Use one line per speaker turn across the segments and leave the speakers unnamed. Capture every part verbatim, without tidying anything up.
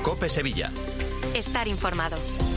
COPE Sevilla.
Estar informado.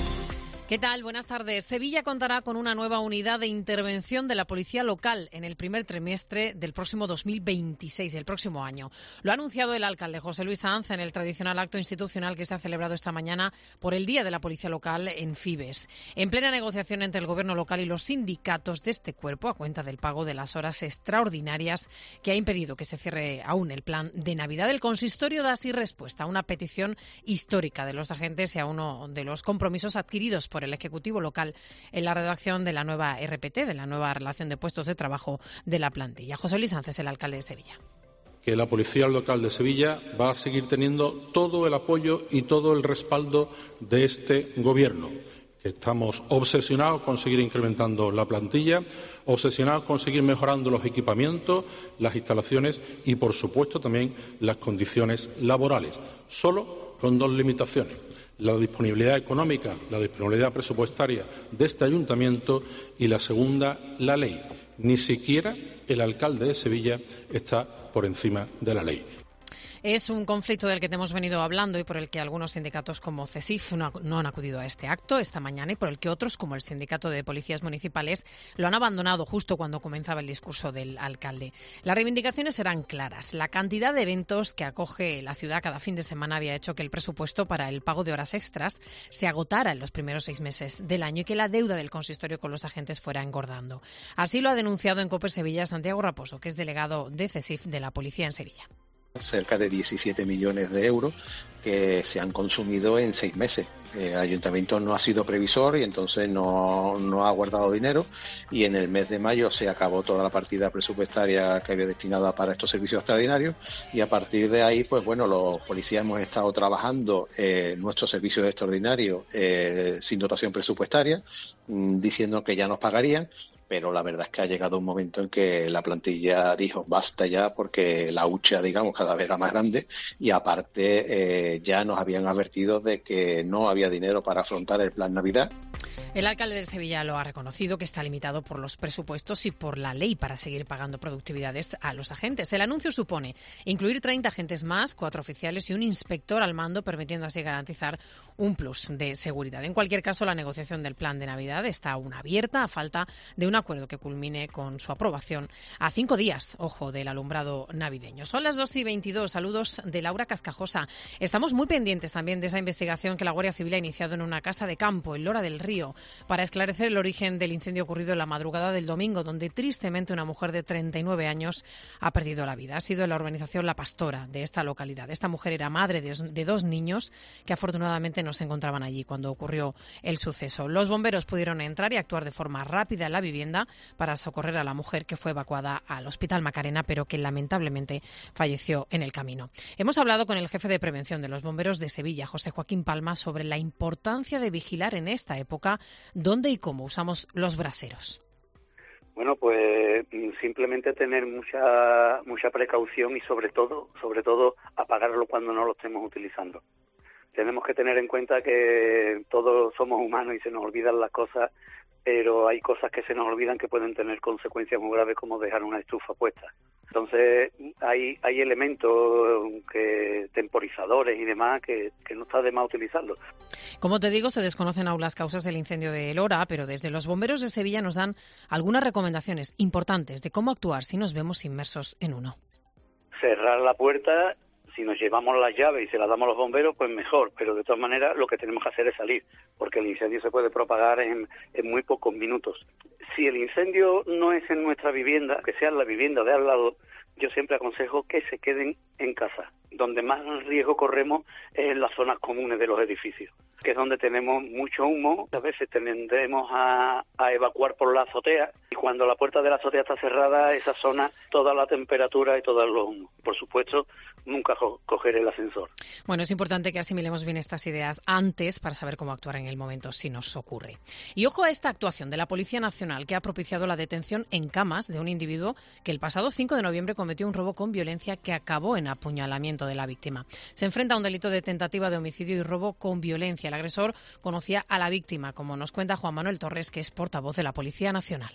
¿Qué tal? Buenas tardes. Sevilla contará con una nueva unidad de intervención de la policía local en el primer trimestre del próximo dos mil veintiséis, el próximo año. Lo ha anunciado el alcalde José Luis Sanz en el tradicional acto institucional que se ha celebrado esta mañana por el Día de la Policía Local en Fibes. En plena negociación entre el gobierno local y los sindicatos de este cuerpo a cuenta del pago de las horas extraordinarias que ha impedido que se cierre aún el plan de Navidad, el consistorio da así respuesta a una petición histórica de los agentes y a uno de los compromisos adquiridos por el Ejecutivo local en la redacción de la nueva R P T, de la nueva relación de puestos de trabajo de la plantilla. José Luis Sánchez, el alcalde de Sevilla.
Que la Policía Local de Sevilla va a seguir teniendo todo el apoyo y todo el respaldo de este Gobierno. Que estamos obsesionados con seguir incrementando la plantilla, obsesionados con seguir mejorando los equipamientos, las instalaciones y, por supuesto, también las condiciones laborales. Solo con dos limitaciones: la disponibilidad económica, la disponibilidad presupuestaria de este ayuntamiento, y la segunda, la ley. Ni siquiera el alcalde de Sevilla está por encima de la ley.
Es un conflicto del que te hemos venido hablando y por el que algunos sindicatos como CESIF no, no han acudido a este acto esta mañana y por el que otros, como el Sindicato de Policías Municipales, lo han abandonado justo cuando comenzaba el discurso del alcalde. Las reivindicaciones eran claras. La cantidad de eventos que acoge la ciudad cada fin de semana había hecho que el presupuesto para el pago de horas extras se agotara en los primeros seis meses del año y que la deuda del consistorio con los agentes fuera engordando. Así lo ha denunciado en COPE Sevilla Santiago Raposo, que es delegado de CESIF de la Policía en Sevilla.
Cerca de diecisiete millones de euros que se han consumido en seis meses. El ayuntamiento no ha sido previsor y entonces no, no ha guardado dinero, y en el mes de mayo se acabó toda la partida presupuestaria que había destinada para estos servicios extraordinarios, y a partir de ahí, pues bueno, los policías hemos estado trabajando eh, nuestros servicios extraordinarios eh, sin dotación presupuestaria, mmm, diciendo que ya nos pagarían. Pero la verdad es que ha llegado un momento en que la plantilla dijo basta ya, porque la hucha, digamos, cada vez era más grande, y aparte eh, ya nos habían advertido de que no había dinero para afrontar el plan Navidad.
El alcalde de Sevilla lo ha reconocido, que está limitado por los presupuestos y por la ley para seguir pagando productividades a los agentes. El anuncio supone incluir treinta agentes más, cuatro oficiales y un inspector al mando, permitiendo así garantizar un plus de seguridad. En cualquier caso, la negociación del plan de Navidad está aún abierta a falta de un acuerdo que culmine con su aprobación a cinco días, ojo, del alumbrado navideño. Son las dos y veintidós. Saludos de Laura Cascajosa. Estamos muy pendientes también de esa investigación que la Guardia Civil ha iniciado en una casa de campo, en Lora del Río, para esclarecer el origen del incendio ocurrido en la madrugada del domingo, donde tristemente una mujer de treinta y nueve años ha perdido la vida. Ha sido la organización La Pastora de esta localidad. Esta mujer era madre de, de dos niños que afortunadamente no se encontraban allí cuando ocurrió el suceso. Los bomberos pudieron entrar y actuar de forma rápida en la vivienda para socorrer a la mujer, que fue evacuada al Hospital Macarena, pero que lamentablemente falleció en el camino. Hemos hablado con el jefe de prevención de los bomberos de Sevilla, José Joaquín Palma, sobre la importancia de vigilar en esta época dónde y cómo usamos los braseros.
Bueno, pues simplemente tener mucha mucha precaución y sobre todo, sobre todo apagarlo cuando no lo estemos utilizando. Tenemos que tener en cuenta que todos somos humanos y se nos olvidan las cosas, pero hay cosas que se nos olvidan que pueden tener consecuencias muy graves, como dejar una estufa puesta. Entonces hay hay elementos que temporizadores y demás que, que no está de más utilizarlos.
Como te digo, se desconocen aún las causas del incendio de Lora, pero desde los bomberos de Sevilla nos dan algunas recomendaciones importantes de cómo actuar si nos vemos inmersos en uno.
Cerrar la puerta. Si nos llevamos las llaves y se las damos a los bomberos, pues mejor, pero de todas maneras lo que tenemos que hacer es salir, porque el incendio se puede propagar en, en muy pocos minutos. Si el incendio no es en nuestra vivienda, que sea en la vivienda de al lado, yo siempre aconsejo que se queden en casa. Donde más riesgo corremos es en las zonas comunes de los edificios, que es donde tenemos mucho humo. A veces tendremos a, a evacuar por la azotea, y cuando la puerta de la azotea está cerrada, esa zona, toda la temperatura y todo los humos. Por supuesto, nunca co- coger el ascensor.
Bueno, es importante que asimilemos bien estas ideas antes para saber cómo actuar en el momento si nos ocurre. Y ojo a esta actuación de la Policía Nacional, que ha propiciado la detención en camas de un individuo que el pasado cinco de noviembre cometió un robo con violencia que acabó en apuñalamiento de la víctima. Se enfrenta a un delito de tentativa de homicidio y robo con violencia. El agresor conocía a la víctima, como nos cuenta Juan Manuel Torres, que es portavoz de la Policía Nacional.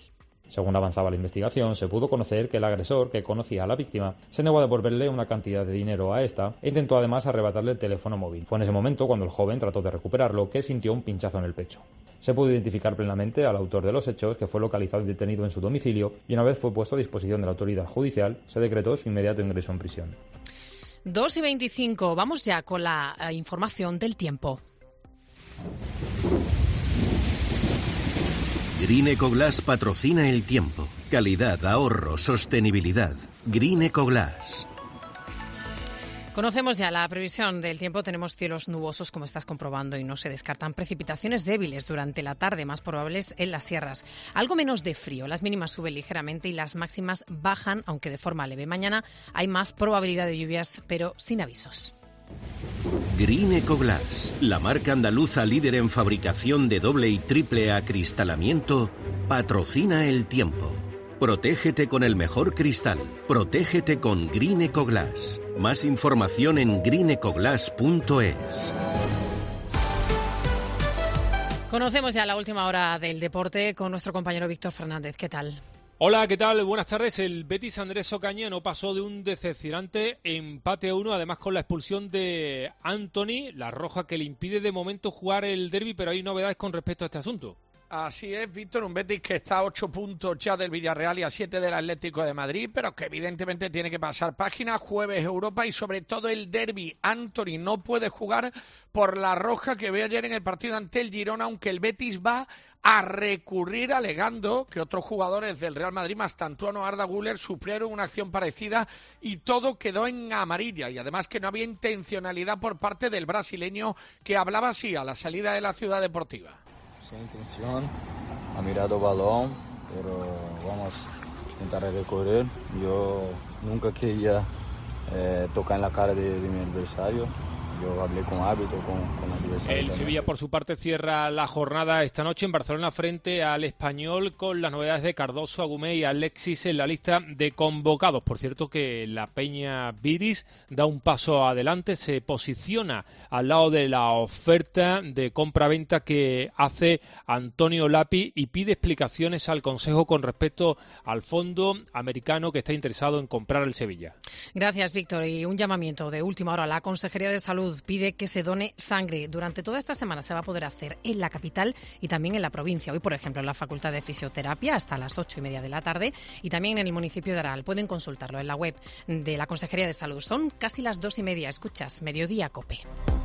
Según avanzaba la investigación, se pudo conocer que el agresor, que conocía a la víctima, se negó a devolverle una cantidad de dinero a esta e intentó además arrebatarle el teléfono móvil. Fue en ese momento cuando el joven trató de recuperarlo que sintió un pinchazo en el pecho. Se pudo identificar plenamente al autor de los hechos, que fue localizado y detenido en su domicilio, y una vez fue puesto a disposición de la autoridad judicial, se decretó su inmediato ingreso en prisión.
dos y veinticinco, vamos ya con la eh, información del tiempo.
Green Ecoglass patrocina el tiempo. Calidad, ahorro, sostenibilidad. Green Ecoglass.
Conocemos ya la previsión del tiempo. Tenemos cielos nubosos, como estás comprobando, y no se descartan precipitaciones débiles durante la tarde, más probables en las sierras. Algo menos de frío. Las mínimas suben ligeramente y las máximas bajan, aunque de forma leve. Mañana hay más probabilidad de lluvias, pero sin avisos.
Green Ecoglass, la marca andaluza líder en fabricación de doble y triple acristalamiento, patrocina el tiempo. Protégete con el mejor cristal. Protégete con Green Ecoglass. Más información en green ecoglass punto es.
Conocemos ya la última hora del deporte con nuestro compañero Víctor Fernández. ¿Qué tal?
Hola, ¿qué tal? Buenas tardes. El Betis Andrés Ocaña no pasó de un decepcionante empate a uno, además con la expulsión de Anthony, la roja que le impide de momento jugar el derbi, pero hay novedades con respecto a este asunto.
Así es, Víctor, un Betis que está a ocho puntos ya del Villarreal y a siete del Atlético de Madrid, pero que evidentemente tiene que pasar página. Jueves Europa y sobre todo el derbi. Anthony no puede jugar por la roja que ve ayer en el partido ante el Girona, aunque el Betis va a recurrir alegando que otros jugadores del Real Madrid, más Tantuano, Arda Güler, sufrieron una acción parecida y todo quedó en amarilla, y además que no había intencionalidad por parte del brasileño, que hablaba así a la salida de la Ciudad Deportiva.
Sin intención, ha mirado el balón, pero vamos a intentar recurrir. Yo nunca quería eh, tocar en la cara de, de mi adversario. Yo hablé con árbitro, con, con el adversario.
El Sevilla, por su parte, cierra la jornada esta noche en Barcelona frente al Español, con las novedades de Cardoso, Agumé y Alexis en la lista de convocados. Por cierto, que la Peña Viris da un paso adelante, se posiciona al lado de la oferta de compra-venta que hace Antonio Lapi y pide explicaciones al Consejo con respecto al fondo americano que está interesado en comprar el Sevilla.
Gracias, Víctor. Y un llamamiento de última hora. La Consejería de Salud pide que se done sangre. Durante toda esta semana se va a poder hacer en la capital y también en la provincia. Hoy, por ejemplo, en la Facultad de Fisioterapia hasta las ocho y media de la tarde y también en el municipio de Aral. Pueden consultarlo en la web de la Consejería de Salud. Son casi las dos y media. Escuchas Mediodía COPE.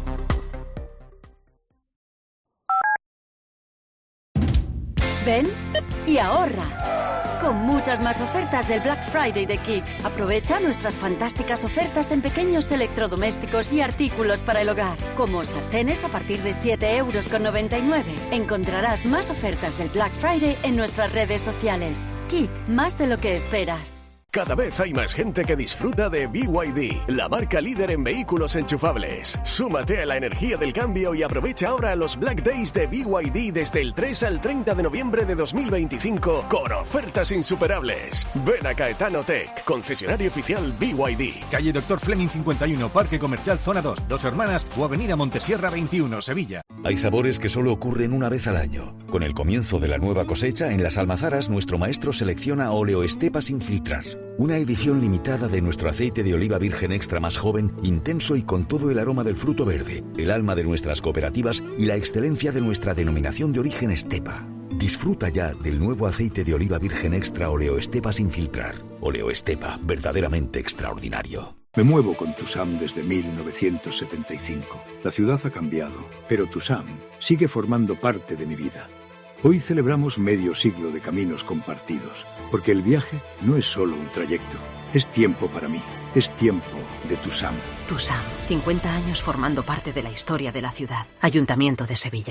Ven y ahorra. Con muchas más ofertas del Black Friday de Kik. Aprovecha nuestras fantásticas ofertas en pequeños electrodomésticos y artículos para el hogar. Como sartenes a partir de siete euros con noventa y nueve. Encontrarás más ofertas del Black Friday en nuestras redes sociales. Kik, más de lo que esperas.
Cada vez hay más gente que disfruta de B Y D, la marca líder en vehículos enchufables. Súmate a la energía del cambio y aprovecha ahora los Black Days de B Y D desde el tres al treinta de noviembre de dos mil veinticinco con ofertas insuperables. Ven a Caetano Tech, concesionario oficial B Y D.
Calle Doctor Fleming cincuenta y uno, Parque Comercial Zona dos, Dos Hermanas o Avenida Montesierra veintiuno, Sevilla.
Hay sabores que solo ocurren una vez al año. Con el comienzo de la nueva cosecha, en las almazaras nuestro maestro selecciona Oleoestepa sin filtrar. Una edición limitada de nuestro aceite de oliva virgen extra más joven, intenso y con todo el aroma del fruto verde, el alma de nuestras cooperativas y la excelencia de nuestra denominación de origen Estepa. Disfruta ya del nuevo aceite de oliva virgen extra Oleoestepa sin filtrar. Oleoestepa, verdaderamente extraordinario.
Me muevo con Tusam desde mil novecientos setenta y cinco. La ciudad ha cambiado, pero Tusam sigue formando parte de mi vida. Hoy celebramos medio siglo de caminos compartidos, porque el viaje no es solo un trayecto, es tiempo para mí, es tiempo de Tusam.
Tusam, cincuenta años formando parte de la historia de la ciudad. Ayuntamiento de Sevilla.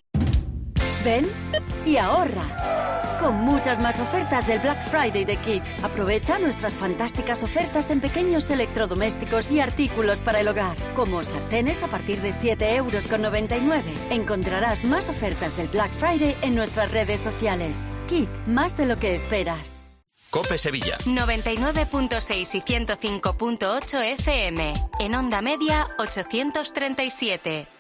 Ven y ahorra. Con muchas más ofertas del Black Friday de Kik. Aprovecha nuestras fantásticas ofertas en pequeños electrodomésticos y artículos para el hogar. Como sartenes a partir de siete euros con noventa y nueve. Encontrarás más ofertas del Black Friday en nuestras redes sociales. Kik, más de lo que esperas.
COPE Sevilla.
noventa y nueve punto seis y ciento cinco punto ocho F M. En onda media ochocientos treinta y siete.